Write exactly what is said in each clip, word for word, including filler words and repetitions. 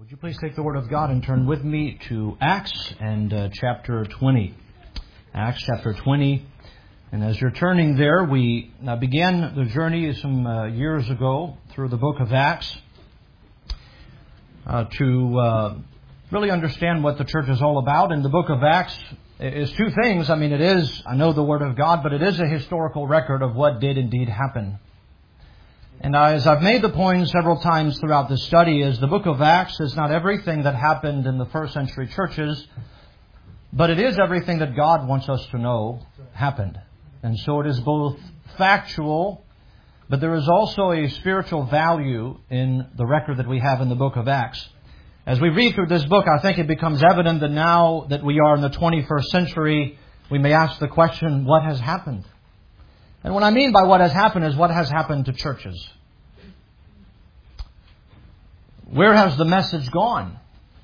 Would you please take the Word of God and turn with me to Acts and uh, chapter twenty. Acts chapter twenty. And as you're turning there, we uh, began the journey some uh, years ago through the book of Acts uh, to uh, really understand what the church is all about. And the book of Acts is two things. I mean, it is, I know the Word of God, but it is a historical record of what did indeed happen. And as I've made the point several times throughout this study, is the book of Acts is not everything that happened in the first century churches, but it is everything that God wants us to know happened. And so it is both factual, but there is also a spiritual value in the record that we have in the book of Acts. As we read through this book, I think it becomes evident that now that we are in the twenty-first century, we may ask the question, what has happened? And what I mean by what has happened is what has happened to churches. Where has the message gone?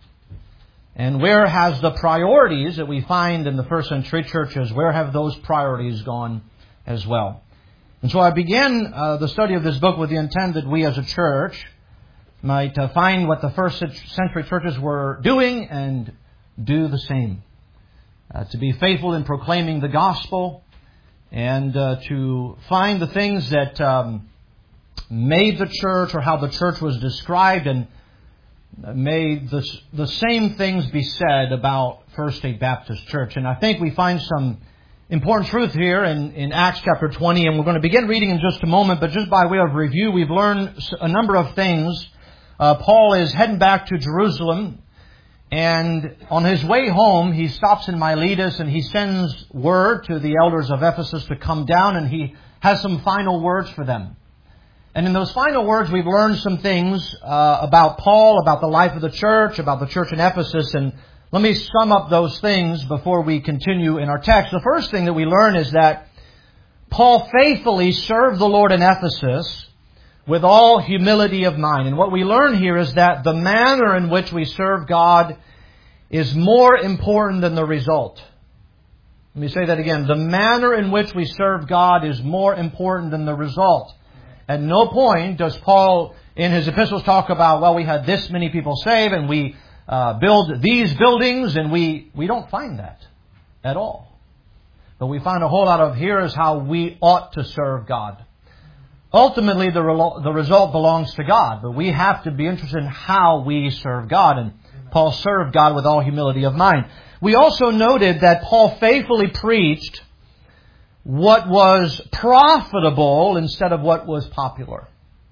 And where has the priorities that we find in the first century churches, where have those priorities gone as well? And so I began uh, the study of this book with the intent that we as a church might uh, find what the first century churches were doing and do the same. Uh, to be faithful in proclaiming the gospel, and uh, to find the things that um, made the church or how the church was described, and may the, the same things be said about First State Baptist Church. And I think we find some important truth here in, in Acts chapter twenty, and we're going to begin reading in just a moment, but just by way of review, we've learned a number of things. Uh, Paul is heading back to Jerusalem, and on his way home, he stops in Miletus and he sends word to the elders of Ephesus to come down, and he has some final words for them. And in those final words, we've learned some things uh, about Paul, about the life of the church, about the church in Ephesus. And let me sum up those things before we continue in our text. The first thing that we learn is that Paul faithfully served the Lord in Ephesus with all humility of mind. And what we learn here is that the manner in which we serve God is more important than the result. Let me say that again. The manner in which we serve God is more important than the result. At no point does Paul in his epistles talk about, well, we had this many people saved and we uh, build these buildings, and we, we don't find that at all. But we find a whole lot of here is how we ought to serve God. Ultimately, the, re- the result belongs to God, but we have to be interested in how we serve God. And Paul served God with all humility of mind. We also noted that Paul faithfully preached what was profitable instead of what was popular.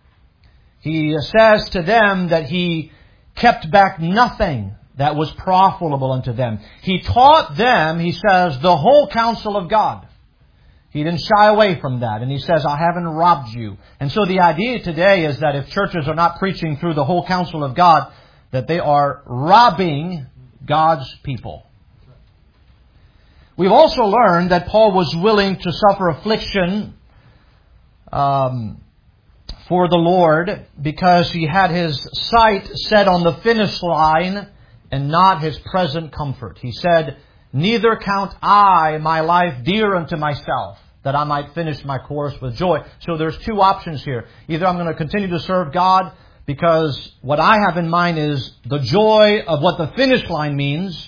He says to them that he kept back nothing that was profitable unto them. He taught them, he says, the whole counsel of God. He didn't shy away from that. And he says, I haven't robbed you. And so the idea today is that if churches are not preaching through the whole counsel of God, that they are robbing God's people. We've also learned that Paul was willing to suffer affliction um, for the Lord because he had his sight set on the finish line and not his present comfort. He said, neither count I my life dear unto myself, that I might finish my course with joy. So there's two options here. Either I'm going to continue to serve God because what I have in mind is the joy of what the finish line means,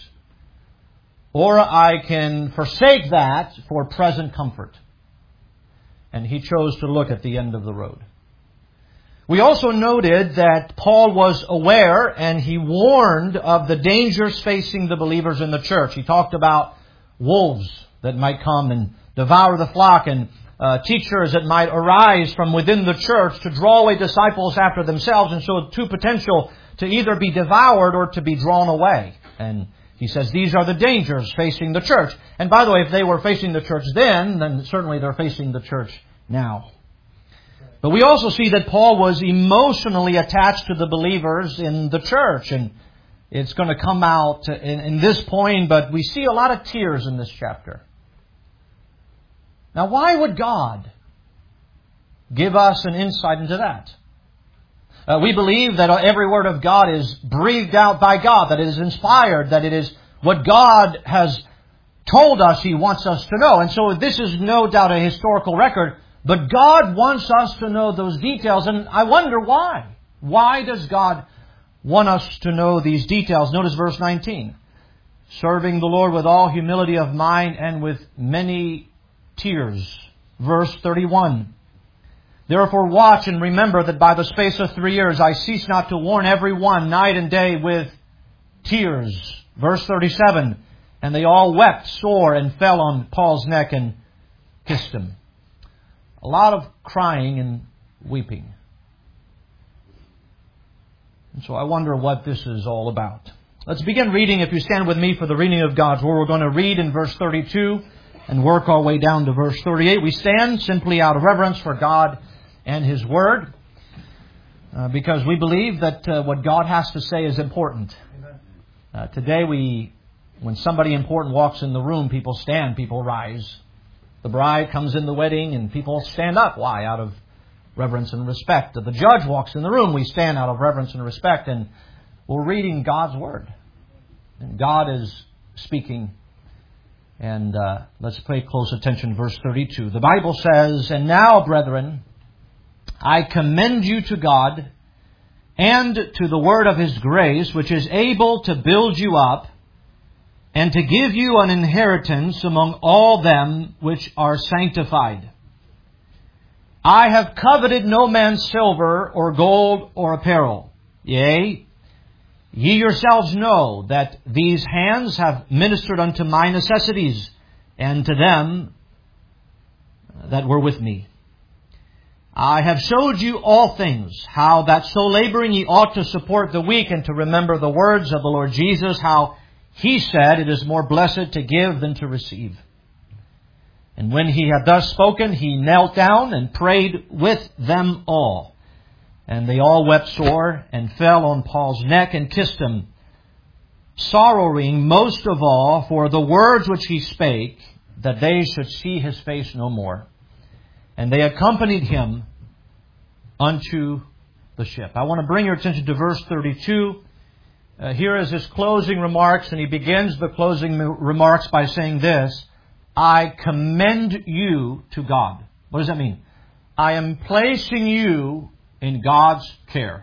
or I can forsake that for present comfort. And he chose to look at the end of the road. We also noted that Paul was aware and he warned of the dangers facing the believers in the church. He talked about wolves that might come and devour the flock, and uh, teachers that might arise from within the church to draw away disciples after themselves. And so two potential to either be devoured or to be drawn away. And he says these are the dangers facing the church. And by the way, if they were facing the church then, then certainly they're facing the church now. But we also see that Paul was emotionally attached to the believers in the church. And it's going to come out in, in this point, but we see a lot of tears in this chapter. Now, why would God give us an insight into that? Uh, we believe that every word of God is breathed out by God, that it is inspired, that it is what God has told us He wants us to know. And so this is no doubt a historical record, but God wants us to know those details. And I wonder why. Why does God want us to know these details. Notice verse nineteen. Serving the Lord with all humility of mind and with many tears. Verse thirty-one. Therefore watch and remember that by the space of three years I cease not to warn every one night and day with tears. Verse thirty-seven. And they all wept sore and fell on Paul's neck and kissed him. A lot of crying and weeping. And so I wonder what this is all about. Let's begin reading. If you stand with me for the reading of God's Word, we're going to read in verse thirty-two and work our way down to verse thirty-eight. We stand simply out of reverence for God and His Word, uh, because we believe that uh, what God has to say is important. Uh, today, we, when somebody important walks in the room, people stand, people rise. The bride comes in the wedding and people stand up. Why? Out of reverence and respect. The judge walks in the room, we stand out of reverence and respect. And we're reading God's Word. And God is speaking. And uh, let's pay close attention. Verse thirty-two. The Bible says, And now, brethren, I commend you to God and to the word of His grace, which is able to build you up and to give you an inheritance among all them which are sanctified. I have coveted no man's silver or gold or apparel. Yea, ye yourselves know that these hands have ministered unto my necessities, and to them that were with me. I have showed you all things, how that so laboring ye ought to support the weak, and to remember the words of the Lord Jesus, how He said, It is more blessed to give than to receive. And when He had thus spoken, He knelt down and prayed with them all. And they all wept sore and fell on Paul's neck and kissed him, sorrowing most of all for the words which he spake, that they should see his face no more. And they accompanied him unto the ship. I want to bring your attention to verse thirty-two. Uh, here is his closing remarks, and he begins the closing remarks by saying this: I commend you to God. What does that mean? I am placing you in God's care.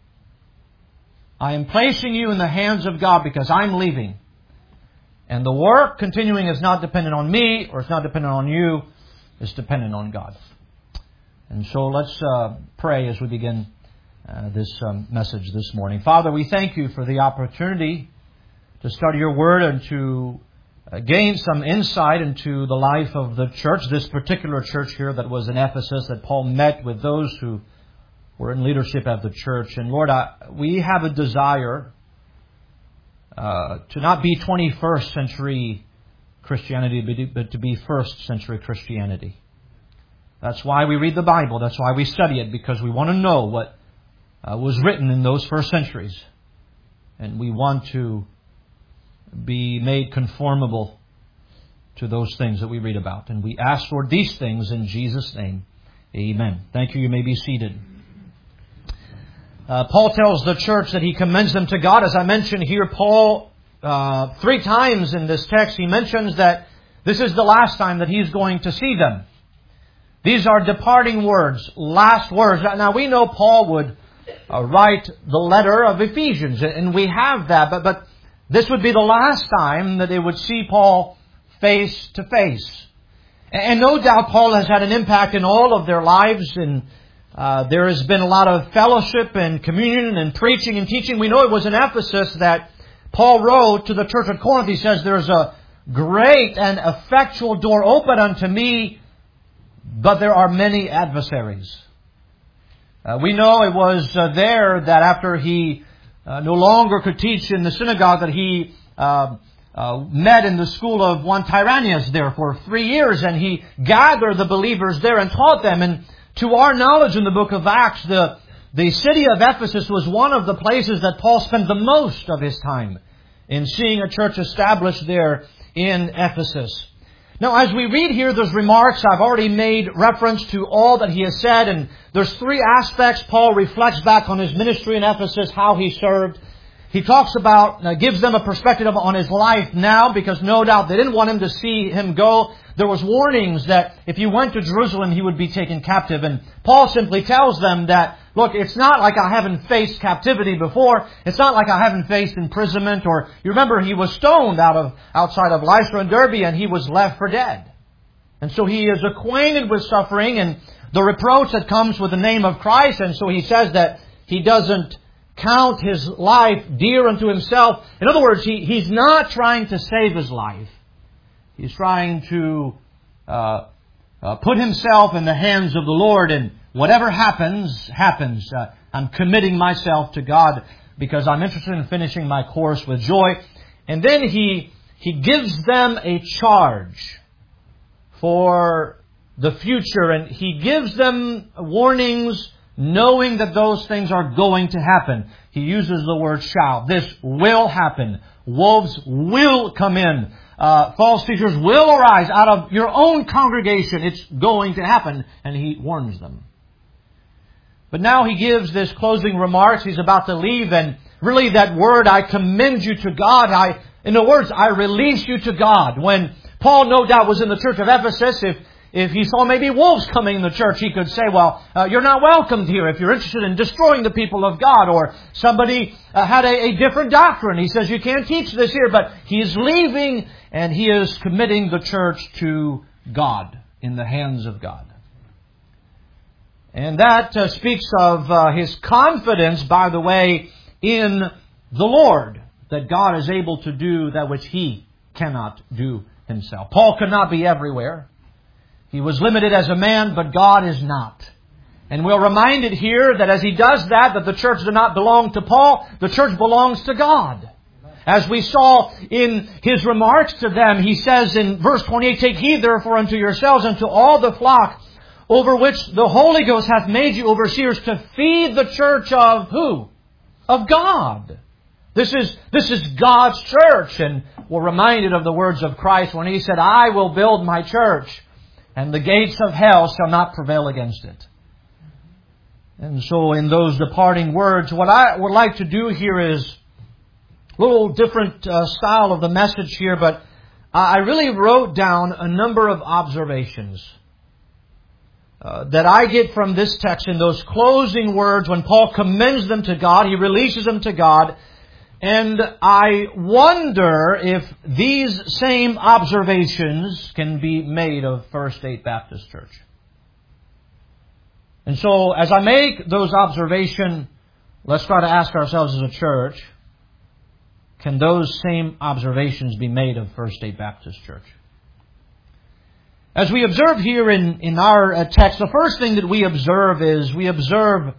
I am placing you in the hands of God because I'm leaving. And the work continuing is not dependent on me, or it's not dependent on you. It's dependent on God. And so let's uh, pray as we begin uh, this um, message this morning. Father, we thank you for the opportunity to study your word and to uh, gain some insight into the life of the church, this particular church here that was in Ephesus, that Paul met with those who were in leadership of the church. And Lord, I, we have a desire uh, to not be twenty-first century Christianity, but to be first century Christianity. That's why we read the Bible. That's why we study it, because we want to know what uh, was written in those first centuries. And we want to be made conformable to those things that we read about. And we ask for these things in Jesus' name. Amen. Thank you. You may be seated. Uh, Paul tells the church that he commends them to God. As I mentioned here, Paul, uh, three times in this text, he mentions that this is the last time that he's going to see them. These are departing words, last words. Now, we know Paul would uh, write the letter of Ephesians, and we have that, but, but this would be the last time that they would see Paul face to face. And no doubt Paul has had an impact in all of their lives, and uh, there has been a lot of fellowship and communion and preaching and teaching. We know it was in Ephesus that Paul wrote to the church at Corinth. He says, there's a great and effectual door open unto me, but there are many adversaries. Uh, we know it was uh, there that after he uh, no longer could teach in the synagogue, that he uh, uh, met in the school of one Tyrannus there for three years, and he gathered the believers there and taught them. And to our knowledge in the book of Acts, the, the city of Ephesus was one of the places that Paul spent the most of his time in seeing a church established there in Ephesus. Now, as we read here, those remarks, I've already made reference to all that he has said, and there's three aspects. Paul reflects back on his ministry in Ephesus, how he served. He talks about, uh, gives them a perspective on his life now, because no doubt they didn't want him to see him go. There was warnings that if he went to Jerusalem, he would be taken captive. And Paul simply tells them that, Look, it's not like I haven't faced captivity before. It's not like I haven't faced imprisonment. Or you remember he was stoned out of outside of Lystra and Derbe, and he was left for dead. And so he is acquainted with suffering and the reproach that comes with the name of Christ. And so he says that he doesn't count his life dear unto himself. In other words, he, he's not trying to save his life. He's trying to uh, uh, put himself in the hands of the Lord, and whatever happens, happens. Uh, I'm committing myself to God because I'm interested in finishing my course with joy. And then he he gives them a charge for the future, and he gives them warnings knowing that those things are going to happen. He uses the word shall. This will happen. Wolves will come in. Uh, false teachers will arise out of your own congregation. It's going to happen. And he warns them. But now he gives this closing remarks. He's about to leave, and really that word, I commend you to God. I, in other words, I release you to God. When Paul no doubt was in the church of Ephesus, if If he saw maybe wolves coming in the church, he could say, well, uh, you're not welcomed here if you're interested in destroying the people of God. Or somebody uh, had a, a different doctrine. He says, you can't teach this here. But he is leaving, and he is committing the church to God, in the hands of God. And that uh, speaks of uh, his confidence, by the way, in the Lord, that God is able to do that which he cannot do himself. Paul could not be everywhere. He was limited as a man, but God is not. And we're reminded here that as he does that, that the church does not belong to Paul, the church belongs to God. As we saw in his remarks to them, he says in verse twenty-eight, take heed therefore unto yourselves and to all the flock over which the Holy Ghost hath made you overseers, to feed the church of who? Of God. This is, this is God's church. And we're reminded of the words of Christ when he said, I will build my church, and the gates of hell shall not prevail against it. And so in those departing words, what I would like to do here is a little different uh, style of the message here, but I really wrote down a number of observations uh, that I get from this text in those closing words when Paul commends them to God. He releases them to God. And I wonder if these same observations can be made of First State Baptist Church. And so, as I make those observations, let's try to ask ourselves as a church, can those same observations be made of First State Baptist Church? As we observe here in, in our text, the first thing that we observe is we observe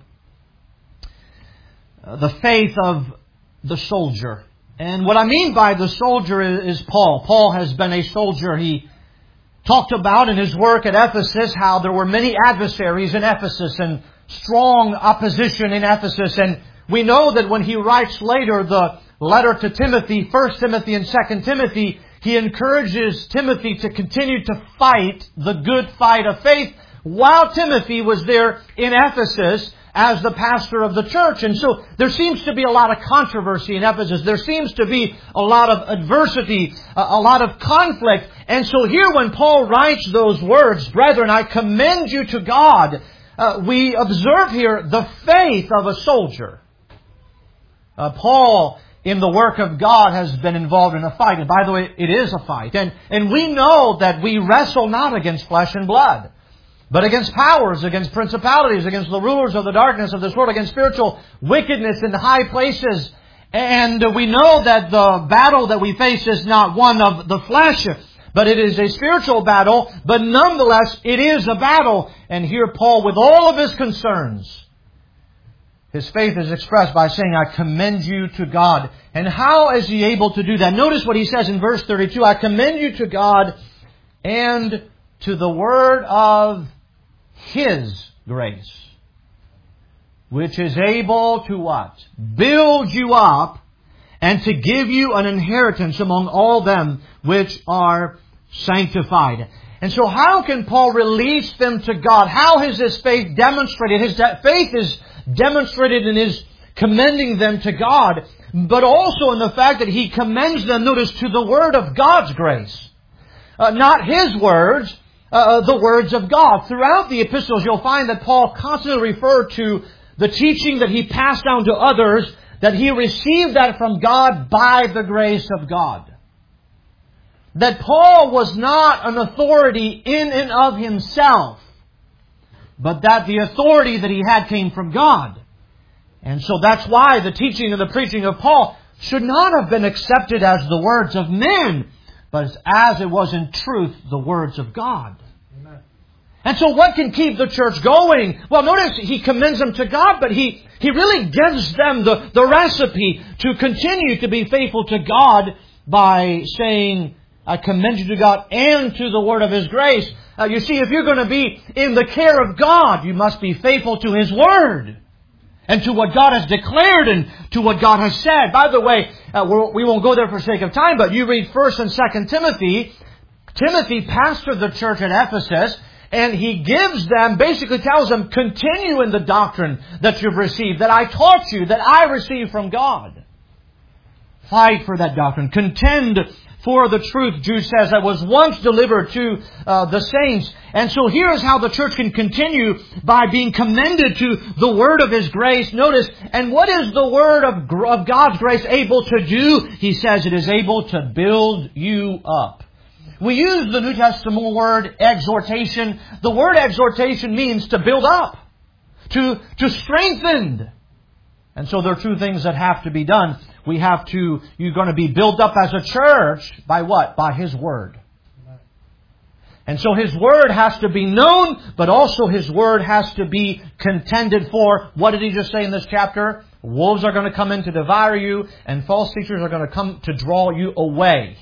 the faith of the soldier. And what I mean by the soldier is Paul. Paul has been a soldier. He talked about in his work at Ephesus how there were many adversaries in Ephesus and strong opposition in Ephesus. And we know that when he writes later the letter to Timothy, First Timothy and Second Timothy, he encourages Timothy to continue to fight the good fight of faith while Timothy was there in Ephesus as the pastor of the church. And so there seems to be a lot of controversy in Ephesus. There seems to be a lot of adversity, a lot of conflict. And so here when Paul writes those words, brethren, I commend you to God, uh, we observe here the faith of a soldier. Uh, Paul, in the work of God, has been involved in a fight. And by the way, it is a fight. And, and we know that we wrestle not against flesh and blood, but against powers, against principalities, against the rulers of the darkness of this world, against spiritual wickedness in high places. And we know that the battle that we face is not one of the flesh, but it is a spiritual battle. But nonetheless, it is a battle. And here Paul, with all of his concerns, his faith is expressed by saying, I commend you to God. And how is he able to do that? Notice what he says in verse thirty-two. I commend you to God and to the word of His grace, which is able to what? Build you up and to give you an inheritance among all them which are sanctified. And so how can Paul release them to God? How is his faith demonstrated? His faith is demonstrated in his commending them to God, but also in the fact that he commends them, notice, to the word of God's grace. Uh, not his words, Uh, the words of God. Throughout the epistles, you'll find that Paul constantly referred to the teaching that he passed down to others, that he received that from God by the grace of God. That Paul was not an authority in and of himself, but that the authority that he had came from God. And so that's why the teaching and the preaching of Paul should not have been accepted as the words of men, but as it was in truth the words of God. Amen. And so what can keep the church going? Well, notice he commends them to God, but he, he really gives them the, the recipe to continue to be faithful to God by saying, I commend you to God and to the word of His grace. Uh, you see, if you're going to be in the care of God, you must be faithful to His word and to what God has declared and to what God has said. By the way, uh, we won't go there for sake of time, but you read First and Second Timothy. Timothy pastored the church at Ephesus, and he gives them, basically tells them, continue in the doctrine that you've received, that I taught you, that I received from God. Fight for that doctrine. Contend for the truth, Jude says, that was once delivered to uh, the saints. And so here's how the church can continue, by being commended to the word of His grace. Notice, and what is the word of, of God's grace able to do? He says it is able to build you up. We use the New Testament word exhortation. The word exhortation means to build up, to, to strengthen. And so there are two things that have to be done. We have to, you're going to be built up as a church by what? By His Word. And so His Word has to be known, but also His Word has to be contended for. What did he just say in this chapter? Wolves are going to come in to devour you, and false teachers are going to come to draw you away.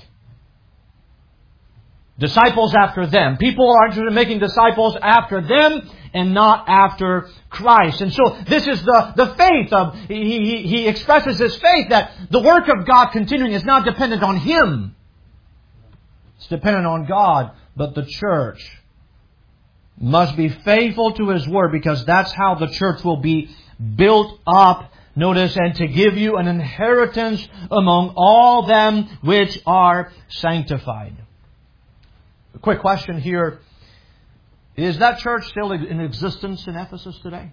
Disciples after them. People are interested in making disciples after them and not after Christ. And so this is the, the faith of, he, he, he expresses his faith that the work of God continuing is not dependent on him. It's dependent on God. But the church must be faithful to His Word, because that's how the church will be built up. Notice, and to give you an inheritance among all them which are sanctified. A quick question here. Is that church still in existence in Ephesus today?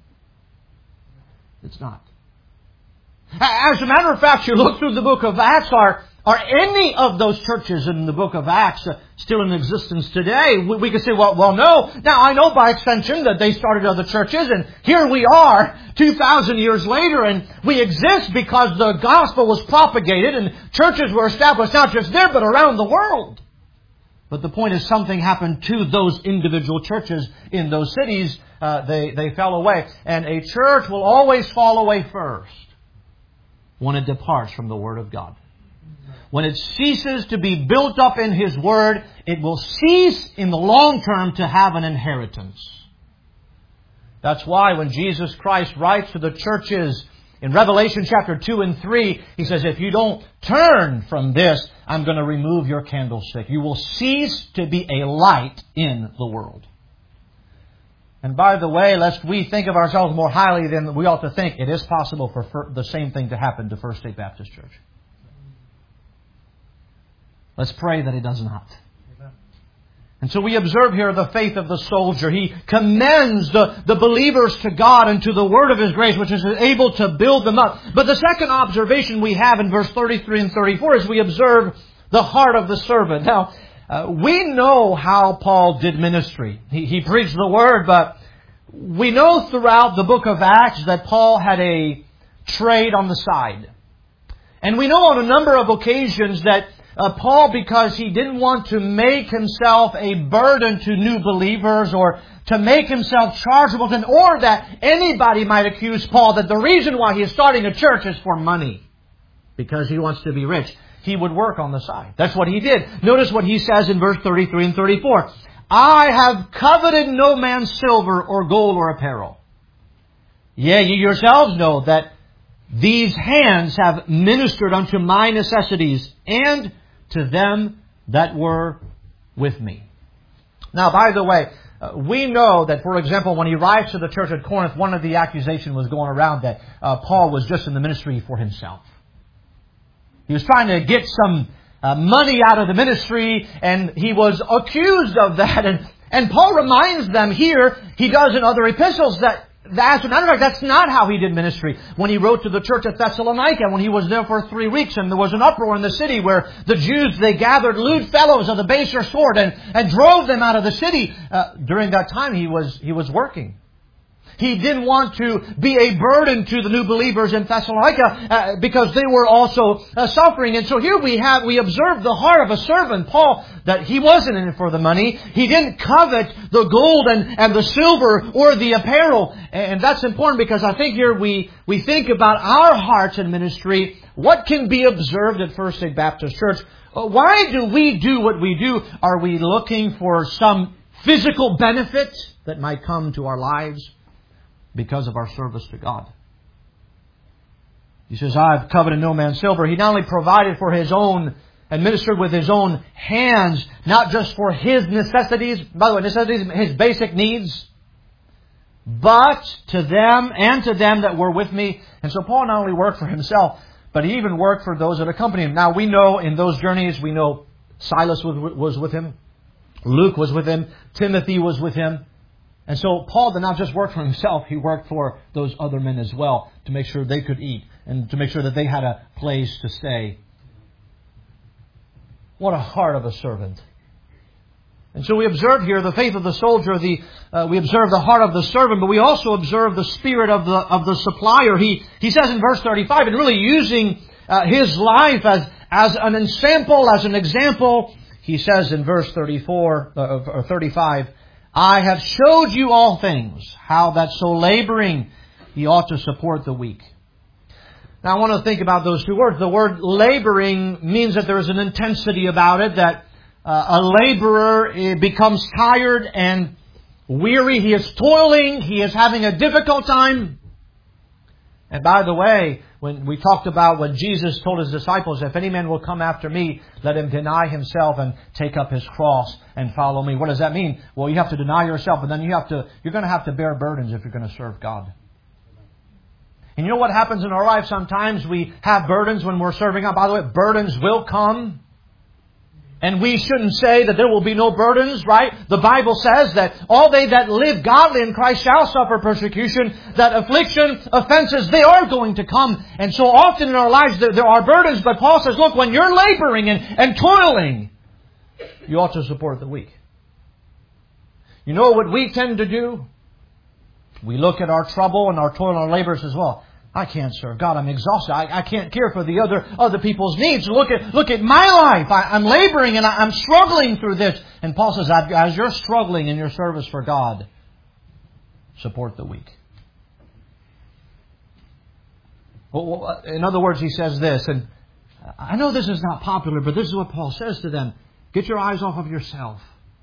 It's not. As a matter of fact, you look through the book of Acts, are, are any of those churches in the book of Acts uh, still in existence today? We, we could say, well, well, no. Now, I know by extension that they started other churches, and here we are two thousand years later, and we exist because the gospel was propagated and churches were established not just there, but around the world. But the point is, something happened to those individual churches in those cities. Uh, they, they fell away. And a church will always fall away first when it departs from the Word of God. When it ceases to be built up in His Word, it will cease in the long term to have an inheritance. That's why when Jesus Christ writes to the churches in Revelation chapter two and three, He says, if you don't turn from this, I'm going to remove your candlestick. You will cease to be a light in the world. And by the way, lest we think of ourselves more highly than we ought to think, it is possible for the same thing to happen to First State Baptist Church. Let's pray that it does not. And so we observe here the faith of the soldier. He commends the, the believers to God and to the word of His grace, which is able to build them up. But the second observation we have in verse thirty-three and thirty-four is we observe the heart of the servant. Now, uh, we know how Paul did ministry. He, he preached the word, but we know throughout the book of Acts that Paul had a trade on the side. And we know on a number of occasions that Uh, Paul, because he didn't want to make himself a burden to new believers or to make himself chargeable to, or that anybody might accuse Paul that the reason why he is starting a church is for money, because he wants to be rich. He would work on the side. That's what he did. Notice what he says in verse thirty-three and thirty-four. I have coveted no man's silver or gold or apparel. Yea, you yourselves know that these hands have ministered unto my necessities and to them that were with me. Now, by the way, uh, we know that, for example, when he writes to the church at Corinth, one of the accusations was going around that uh, Paul was just in the ministry for himself. He was trying to get some uh, money out of the ministry, and he was accused of that. And, and Paul reminds them here, he does in other epistles, that As a matter of fact, that's not how he did ministry. When he wrote to the church at Thessalonica, when he was there for three weeks and there was an uproar in the city where the Jews, they gathered lewd fellows of the baser sort and, and drove them out of the city. Uh, during that time, he was, he was working. He didn't want to be a burden to the new believers in Thessalonica uh, because they were also uh, suffering. And so here we have, we observe the heart of a servant, Paul, that he wasn't in it for the money. He didn't covet the gold and, and the silver or the apparel. And that's important because I think here we, we think about our hearts in ministry. What can be observed at First State Baptist Church? Why do we do what we do? Are we looking for some physical benefit that might come to our lives because of our service to God? He says, I've coveted no man's silver. He not only provided for His own and ministered with His own hands, not just for His necessities, by the way, necessities, His basic needs, but to them and to them that were with me. And so Paul not only worked for himself, but he even worked for those that accompanied him. Now we know in those journeys, we know Silas was with him, Luke was with him, Timothy was with him. And so Paul did not just work for himself, he worked for those other men as well to make sure they could eat and to make sure that they had a place to stay. What a heart of a servant. And so we observe here the faith of the soldier, the uh, we observe the heart of the servant, but we also observe the spirit of the of the supplier. He he says in verse thirty-five, and really using uh, his life as as an ensample, as an example, he says in verse thirty-four uh, or thirty-five, I have showed you all things, how that so laboring ye ought to support the weak. Now I want to think about those two words. The word laboring means that there is an intensity about it, that uh, a laborer becomes tired and weary. He is toiling. He is having a difficult time. And by the way, when we talked about when Jesus told His disciples, if any man will come after me, let him deny himself and take up his cross and follow me. What does that mean? Well, you have to deny yourself, and then you have to, you're going to have to bear burdens if you're going to serve God. And you know what happens in our life? Sometimes we have burdens when we're serving God. By the way, burdens will come. And we shouldn't say that there will be no burdens, right? The Bible says that all they that live godly in Christ shall suffer persecution, that affliction, offenses, they are going to come. And so often in our lives there, there are burdens, but Paul says, look, when you're laboring and, and toiling, you ought to support the weak. You know what we tend to do? We look at our trouble and our toil and our labor and says, well, I can't serve God. I'm exhausted. I, I can't care for the other other people's needs. Look at look at my life. I, I'm laboring and I, I'm struggling through this. And Paul says, as you're struggling in your service for God, support the weak. Well, in other words, he says this, and I know this is not popular, but this is what Paul says to them. Get your eyes off of yourself.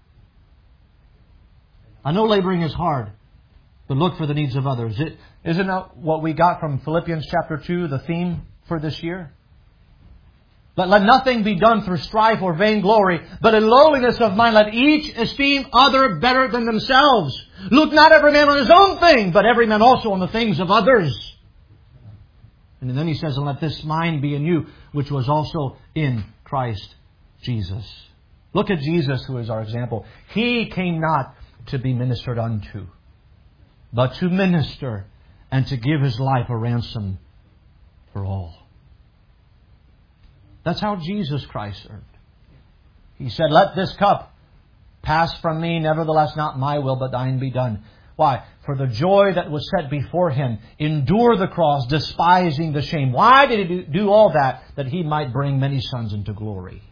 I know laboring is hard, but look for the needs of others. It, isn't that what we got from Philippians chapter two, the theme for this year? Let, let nothing be done through strife or vainglory, but in lowliness of mind let each esteem other better than themselves. Look not every man on his own thing, but every man also on the things of others. And then he says, and let this mind be in you, which was also in Christ Jesus. Look at Jesus, who is our example. He came not to be ministered unto, but to minister and to give His life a ransom for all. That's how Jesus Christ served. He said, let this cup pass from me, nevertheless not my will, but thine be done. Why? For the joy that was set before Him, endure the cross, despising the shame. Why did He do all that? That He might bring many sons into glory.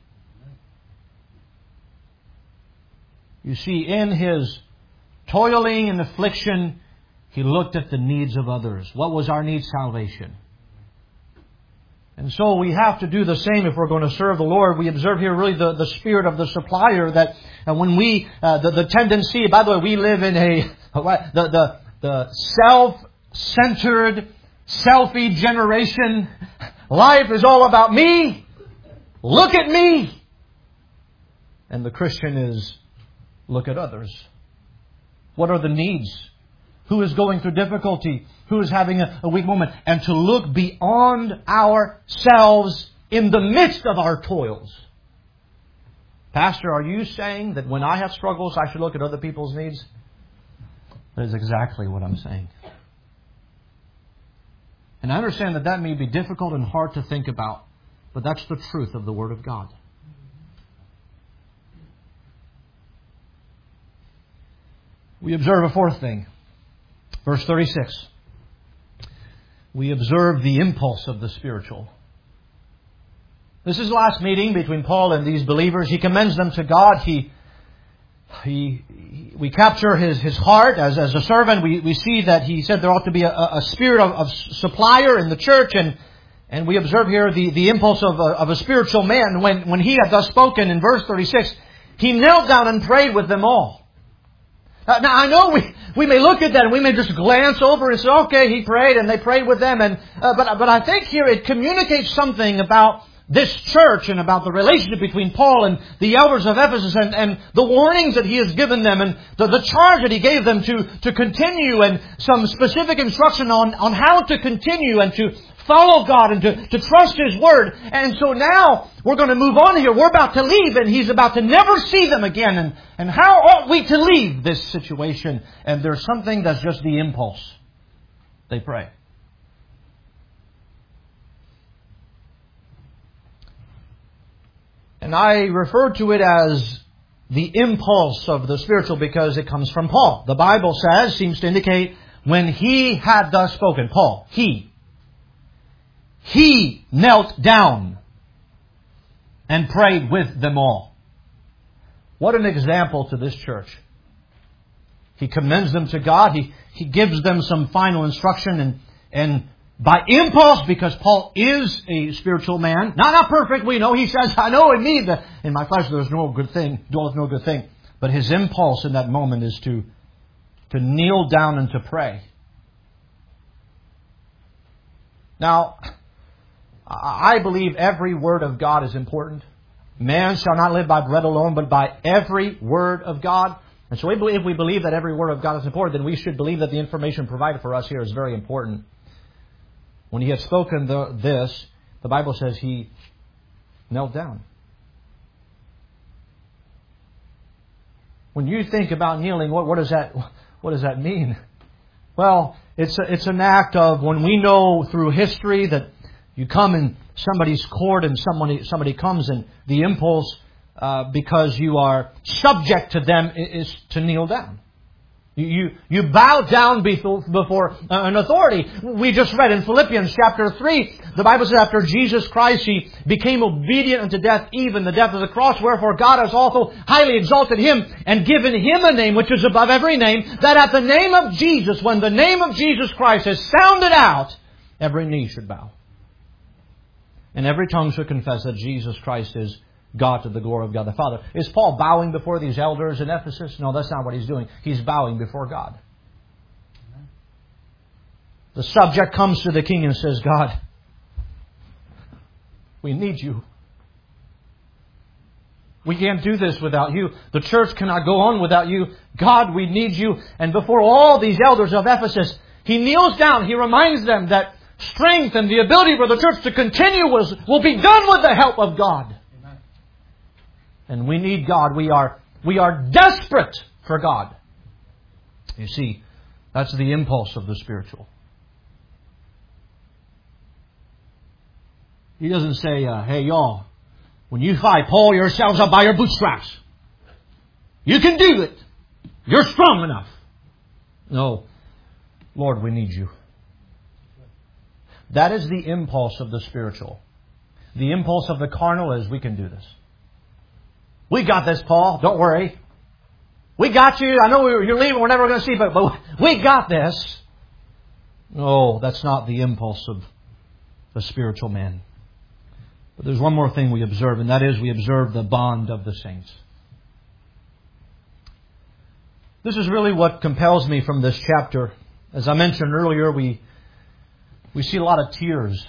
You see, in His toiling and affliction, He looked at the needs of others. What was our need? Salvation. And so we have to do the same if we're going to serve the Lord. We observe here really the, the spirit of the supplier, that uh, when we, uh, the, the tendency, by the way, we live in a, the, the, the self-centered, selfie generation. Life is all about me. Look at me. And the Christian is, look at others. What are the needs? Who is going through difficulty? Who is having a, a weak moment? And to look beyond ourselves in the midst of our toils. Pastor, are you saying that when I have struggles, I should look at other people's needs? That is exactly what I'm saying. And I understand that that may be difficult and hard to think about, but that's the truth of the Word of God. We observe a fourth thing. Verse thirty-six. We observe the impulse of the spiritual. This is the last meeting between Paul and these believers. He commends them to God. He, he, we capture his, his heart as, as a servant. We, we see that he said there ought to be a, a spirit of, of supplier in the church. And, and we observe here the, the impulse of a, of a spiritual man. When, when he had thus spoken in verse thirty-six, he knelt down and prayed with them all. Now, now I know we, we may look at that and we may just glance over and say, okay, he prayed and they prayed with them. And uh, but, but I think here it communicates something about this church and about the relationship between Paul and the elders of Ephesus and, and the warnings that he has given them and the, the charge that he gave them to, to continue and some specific instruction on, on how to continue and to follow God and to, to trust His Word. And so now we're going to move on here. We're about to leave and he's about to never see them again. And, and how ought we to leave this situation? And there's something that's just the impulse. They pray. And I refer to it as the impulse of the spiritual because it comes from Paul. The Bible says, seems to indicate, when he had thus spoken, Paul, he, he knelt down and prayed with them all. What an example to this church. He commends them to God. He, he gives them some final instruction and, and by impulse, because Paul is a spiritual man. Not, not perfect, we know. He says, I know in me that in my flesh there's no good thing, dwelleth no good thing. But his impulse in that moment is to, to kneel down and to pray. Now, I believe every word of God is important. Man shall not live by bread alone, but by every word of God. And so if we believe that every word of God is important, then we should believe that the information provided for us here is very important. When he had spoken the, this, the Bible says he knelt down. When you think about kneeling, what, what does that what does that mean? Well, it's a, it's an act of when we know through history that you come in somebody's court and somebody somebody comes and the impulse uh, because you are subject to them is to kneel down. You, you bow down before, before an authority. We just read in Philippians chapter three, the Bible says after Jesus Christ, He became obedient unto death, even the death of the cross. Wherefore God has also highly exalted Him and given Him a name which is above every name, that at the name of Jesus, when the name of Jesus Christ is sounded out, every knee should bow. And every tongue should confess that Jesus Christ is God to the glory of God the Father. Is Paul bowing before these elders in Ephesus? No, that's not what he's doing. He's bowing before God. The subject comes to the king and says, God, we need you. We can't do this without you. The church cannot go on without you. God, we need you. And before all these elders of Ephesus, he kneels down. He reminds them that strength and the ability for the church to continue was, will be done with the help of God. And we need God. We are, we are desperate for God. You see, that's the impulse of the spiritual. He doesn't say, uh, hey, y'all, when you fight, pull yourselves up by your bootstraps. You can do it. You're strong enough. No. Lord, we need you. That is the impulse of the spiritual. The impulse of the carnal is, we can do this. We got this, Paul. Don't worry. We got you. I know you're leaving. We're never going to see you, but, but we got this. No, that's not the impulse of the spiritual man. But there's one more thing we observe, and that is we observe the bond of the saints. This is really what compels me from this chapter. As I mentioned earlier, we we see a lot of tears.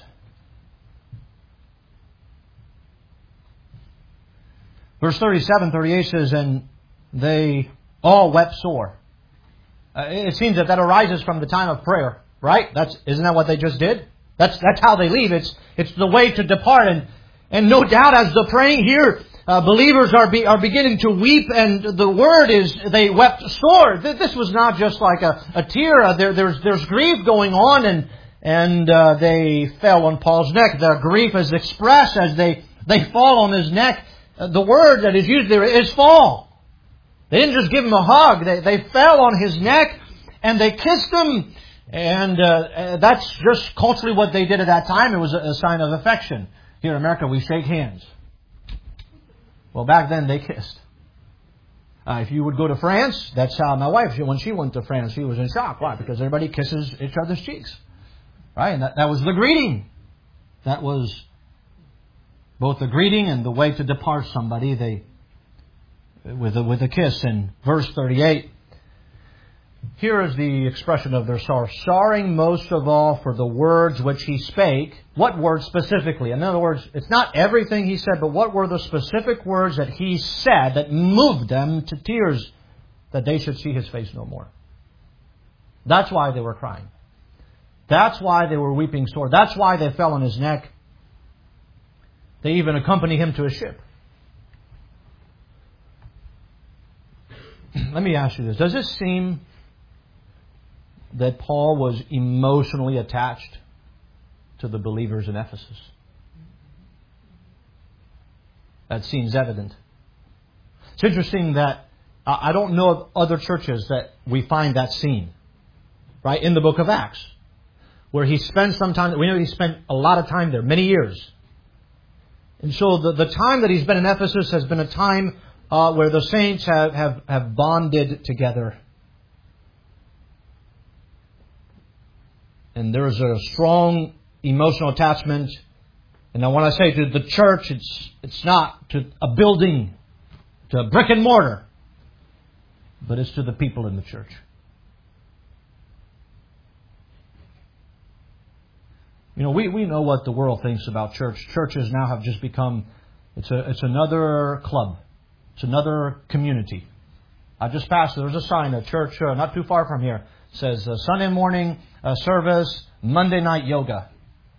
Verse thirty-seven, thirty-eight says, and they all wept sore. Uh, it seems that that arises from the time of prayer, right? That's isn't that what they just did? That's that's how they leave. It's it's the way to depart, and and no doubt as the praying here, uh, believers are be, are beginning to weep, and the word is they wept sore. This was not just like a, a tear. Uh, there there's there's grief going on, and and uh, they fell on Paul's neck. Their grief is expressed as they, they fall on his neck. Uh, the word that is used there is fall. They didn't just give him a hug. They, they fell on his neck and they kissed him. And uh, that's just culturally what they did at that time. It was a, a sign of affection. Here in America, we shake hands. Well, back then they kissed. Uh, if you would go to France, that's how my wife, when she went to France, she was in shock. Why? Because everybody kisses each other's cheeks. Right? And that, that was the greeting. That was both the greeting and the way to depart somebody. They with a, with a kiss. In verse thirty-eight, here is the expression of their sorrow. Sorrowing most of all for the words which he spake. What words specifically? In other words, it's not everything he said, but what were the specific words that he said that moved them to tears, that they should see his face no more? That's why they were crying. That's why they were weeping sore. That's why they fell on his neck. They even accompanied him to a ship. Let me ask you this. Does it seem that Paul was emotionally attached to the believers in Ephesus? That seems evident. It's interesting that I don't know of other churches that we find that scene, right, in the book of Acts, where he spent some time. We know he spent a lot of time there, many years. And so the, the time that he's been in Ephesus has been a time uh, where the saints have, have, have bonded together. And there is a strong emotional attachment. And I want to say to the church, it's it's not to a building, to a brick and mortar, but it's to the people in the church. You know, we, we know what the world thinks about church. Churches now have just become, it's a it's another club. It's another community. I just passed, there was a sign at church uh, not too far from here. It says uh, Sunday morning uh, service, Monday night yoga.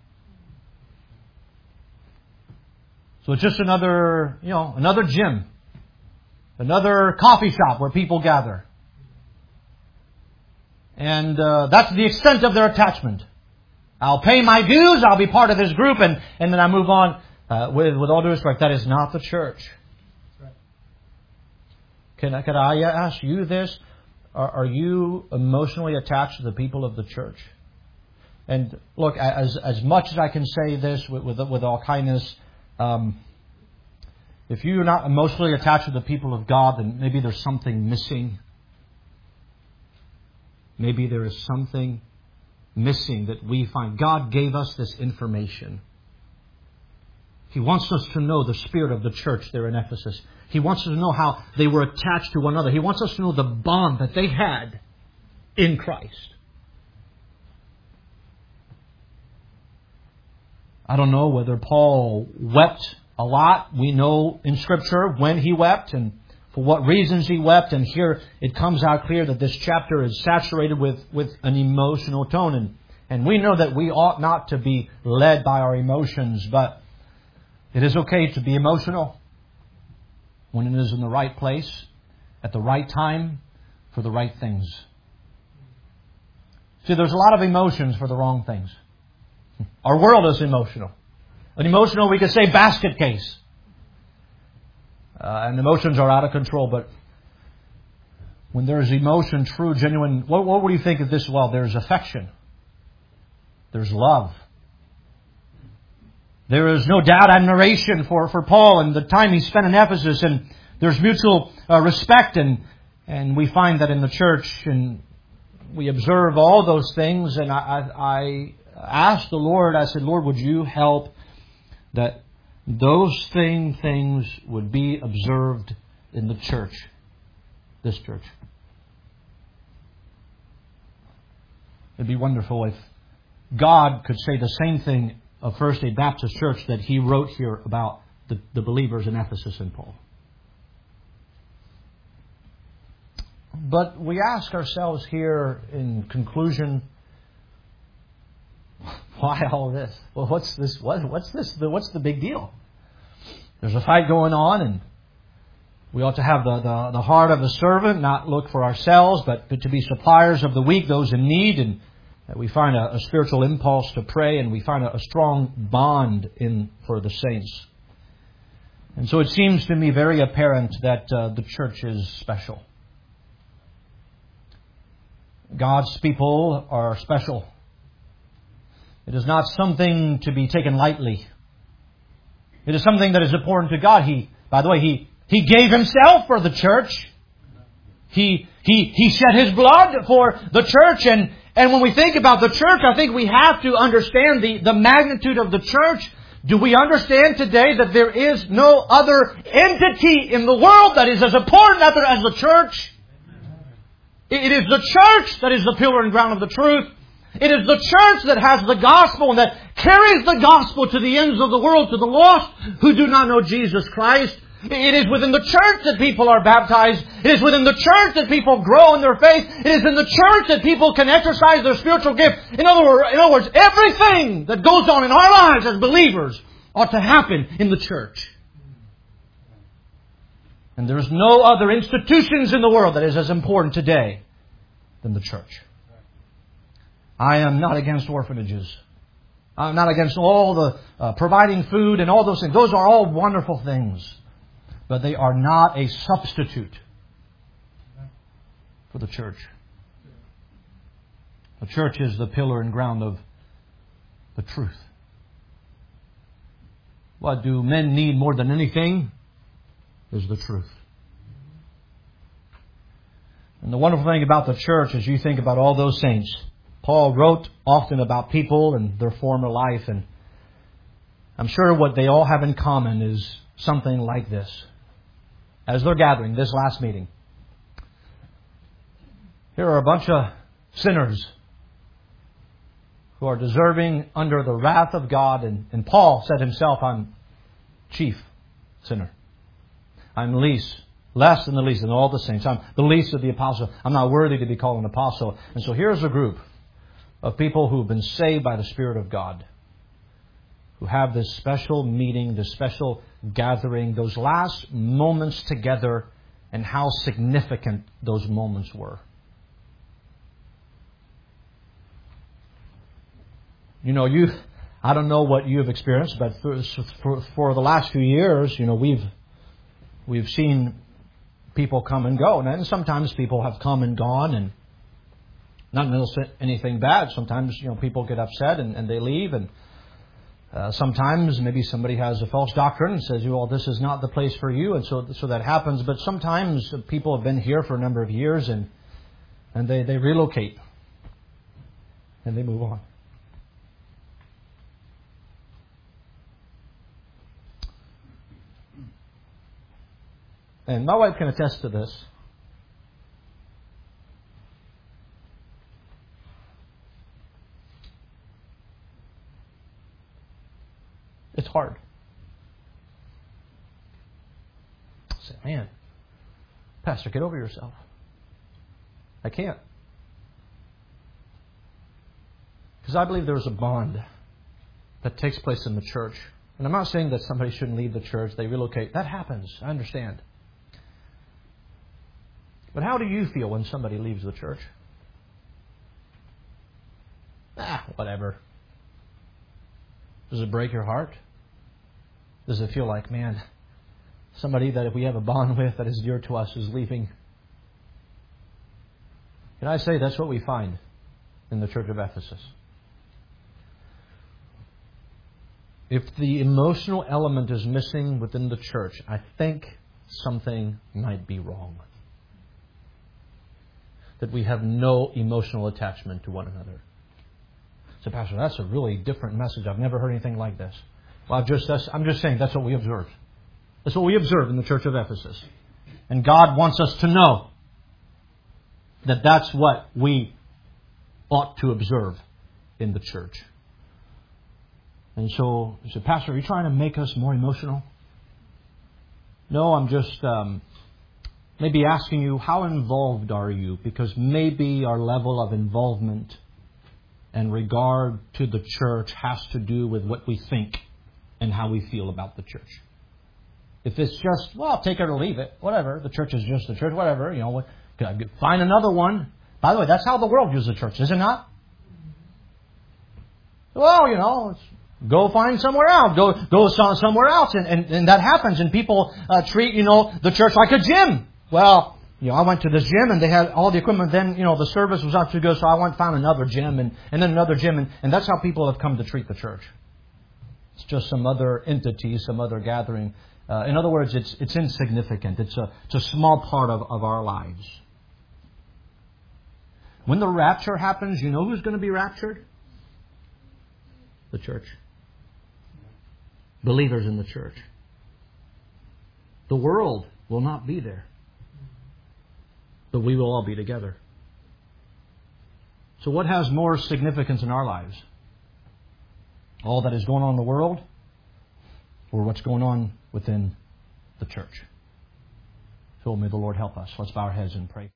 So it's just another, you know, another gym. Another coffee shop where people gather. And uh, that's the extent of their attachment. I'll pay my dues, I'll be part of this group, and, and then I move on. Uh, with, with all due respect, that is not the church. Can I, can I ask you this? Are, are you emotionally attached to the people of the church? And look, as as much as I can say this with with, with all kindness, um, if you're not emotionally attached to the people of God, then maybe there's something missing. Maybe there is something missing that we find. God gave us this information. He wants us to know the spirit of the church there in Ephesus. He wants us to know how they were attached to one another. He wants us to know the bond that they had in Christ. I don't know whether Paul wept a lot. We know in Scripture when he wept and for what reasons he wept. And here it comes out clear that this chapter is saturated with, with an emotional tone. And, and we know that we ought not to be led by our emotions, but it is okay to be emotional when it is in the right place, at the right time, for the right things. See, there's a lot of emotions for the wrong things. Our world is emotional. An emotional, we could say, basket case. Uh, and emotions are out of control, but when there is emotion, true, genuine, what, what would you think of this? Well, there's affection. There's love. There is no doubt admiration for, for Paul and the time he spent in Ephesus, and there's mutual uh, respect, and and we find that in the church, and we observe all those things. And I, I, I asked the Lord, I said, Lord, would you help that those thing, things would be observed in the church, this church. It'd be wonderful if God could say the same thing of First Aid Baptist Church that He wrote here about the, the believers in Ephesus and Paul. But we ask ourselves here in conclusion, why all of this? Well, what's this? What, what's this? What's the big deal? There's a fight going on, and we ought to have the, the, the heart of a servant, not look for ourselves, but to be suppliers of the weak, those in need, and that we find a, a spiritual impulse to pray, and we find a, a strong bond in for the saints. And so it seems to me very apparent that uh, the church is special. God's people are special. It is not something to be taken lightly. It is something that is important to God. He, by the way, He He gave Himself for the church. He He He shed His blood for the church. And, and when we think about the church, I think we have to understand the, the magnitude of the church. Do we understand today that there is no other entity in the world that is as important as the church? It is the church that is the pillar and ground of the truth. It is the church that has the gospel and that carries the gospel to the ends of the world, to the lost who do not know Jesus Christ. It is within the church that people are baptized. It is within the church that people grow in their faith. It is in the church that people can exercise their spiritual gift. In other words, in other words, everything that goes on in our lives as believers ought to happen in the church. And there is no other institutions in the world that is as important today than the church. I am not against orphanages. I'm not against all the uh, providing food and all those things. Those are all wonderful things. But they are not a substitute for the church. The church is the pillar and ground of the truth. What do men need more than anything? Is the truth. And the wonderful thing about the church is you think about all those saints. Paul wrote often about people and their former life, and I'm sure what they all have in common is something like this. As they're gathering, this last meeting, here are a bunch of sinners who are deserving under the wrath of God, and, and Paul said himself, I'm chief sinner. I'm least, less than the least in all the saints. I'm the least of the apostles. I'm not worthy to be called an apostle. And so here's a group of people who have been saved by the Spirit of God, who have this special meeting, this special gathering, those last moments together, and how significant those moments were. You know, you, I don't know what you have experienced, but for, for, for the last few years, you know, we've we've seen people come and go, and sometimes people have come and gone, and not anything bad. Sometimes, you know, people get upset and, and they leave, and uh, sometimes maybe somebody has a false doctrine and says, well, this is not the place for you, and so so that happens. But sometimes people have been here for a number of years, and and they, they relocate and they move on. And my wife can attest to this. It's hard. I say, man, Pastor, get over yourself. I can't. Because I believe there's a bond that takes place in the church. And I'm not saying that somebody shouldn't leave the church, they relocate. That happens. I understand. But how do you feel when somebody leaves the church? Ah, whatever. Does it break your heart? Does it feel like, man, somebody that if we have a bond with that is dear to us is leaving? Can I say that's what we find in the church of Ephesus? If the emotional element is missing within the church, I think something might be wrong. That we have no emotional attachment to one another. So, Pastor, that's a really different message. I've never heard anything like this. Well, I've just, that's, I'm just saying that's what we observe. That's what we observe in the church of Ephesus. And God wants us to know that that's what we ought to observe in the church. And so, you say, Pastor, are you trying to make us more emotional? No, I'm just um, maybe asking you, how involved are you? Because maybe our level of involvement and regard to the church has to do with what we think and how we feel about the church. If it's just, well, take it or leave it, whatever. The church is just the church, whatever. You know, find another one. By the way, that's how the world views the church, is it not? Well, you know, let's go find somewhere else. Go go somewhere else. And, and, and that happens. And people uh, treat, you know, the church like a gym. Well, you know, I went to this gym and they had all the equipment. Then, you know, the service was not too good, so I went and found another gym and, and then another gym. And, and that's how people have come to treat the church. It's just some other entity, some other gathering. Uh, in other words, it's it's insignificant. It's a, it's a small part of, of our lives. When the rapture happens, you know who's going to be raptured? The church. Believers in the church. The world will not be there. But we will all be together. So what has more significance in our lives? All that is going on in the world, or what's going on within the church? So may the Lord help us. Let's bow our heads and pray.